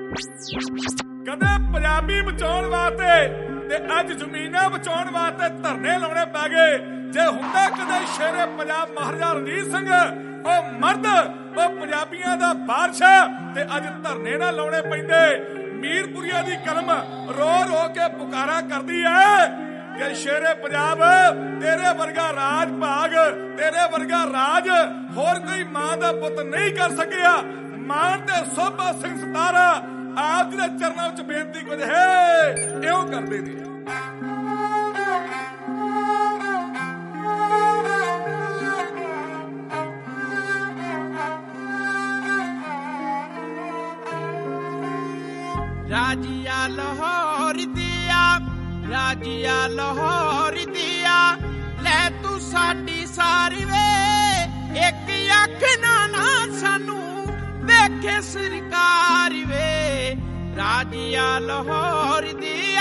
ਕਦੇ ਪੰਜਾਬੀ ਬਚਾਉਣ ਵਾਸਤੇ ਤੇ ਅੱਜ ਜ਼ਮੀਨਾਂ ਬਚਾਉਣ ਵਾਸਤੇ ਧਰਨੇ ਲਾਉਣੇ ਪੈ ਗਏ। ਜੇ ਹੁੰਦਾ ਕਦੇ ਸ਼ੇਰੇ ਪੰਜਾਬ ਮਹਾਰਾਜਾ ਰਣਜੀਤ ਸਿੰਘ ਉਹ ਮਰਦ ਉਹ ਪੰਜਾਬੀਆਂ ਦਾ ਬਾਦਸ਼ਾਹ ਤੇ ਅੱਜ ਧਰਨੇ ਨਾ ਲਾਉਣੇ ਪੈਂਦੇ। ਮੀਰਪੁਰੀਆ ਦੀ ਕਲਮ ਰੋ ਰੋ ਕੇ ਪੁਕਾਰਾ ਕਰਦੀ ਹੈ ਕਿ ਸ਼ੇਰੇ ਪੰਜਾਬ ਤੇਰੇ ਵਰਗਾ ਰਾਜ ਭਾਗ ਤੇਰੇ ਵਰਗਾ ਰਾਜ ਹੋਰ ਕੋਈ ਮਾਂ ਦਾ ਪੁੱਤ ਨਹੀਂ ਕਰ ਸਕਿਆ। ਮਾਨ ਤੇ ਸੋਭਾ ਸਿੰਘ ਸਤਾਰਾ ਆਪ ਜੀ ਦੇ ਚਰਨਾਂ ਵਿੱਚ ਬੇਨਤੀ ਕੁਝ ਹੈ ਇਉਂ ਕਰਦੇ ਨੇ। ਰਾਜੀਆ ਲਾਹੌਰ ਦਿਆ ਰਾਜੀਆ ਲਾਹੌਰ ਦਿਆ ਲੈ ਤੂੰ ਸਾਡੀ ਸਾਰੀ ਵੇ ਇੱਕ ਅੱਖ ਨਾ ਸਾਨੂੰ ਵੇਖੇ ਸਰਕਾਰ ਵੇ ਰਾਜੀਆ ਲਾਹੌਰ ਦਿਆ।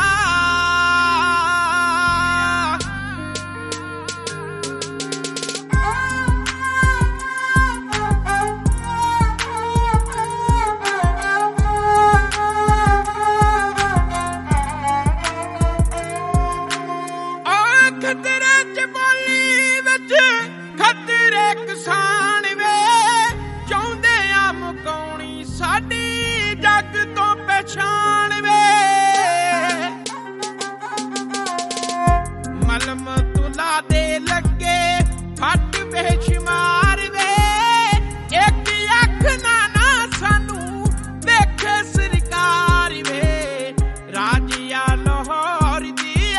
ਖਤਰੇ ਚ ਬੋਲੀ ਵਿੱਚ ਖਤਰੇ ਕਿਸਾਨ ਵੇ ਚਾਹੁੰਦੇ ਆ ਮੁਕਾਉਣੀ ਸਾਡੀ ਜੱਗ ਤੋਂ ਪਛਾਣ ਵੇ ਮਲਮ ਤੁਲਾ ਦੇ ਲੱਗੇ ਫੱਟ ਬੇਸ਼ੁਮਾਰ ਵੇ ਇੱਕ ਅੱਖ ਨਾ ਸਾਨੂੰ ਦੇਖੇ ਸਰਕਾਰ ਵੇ ਰਾਜੀਆ ਲਾਹੌਰ ਦਿਆ।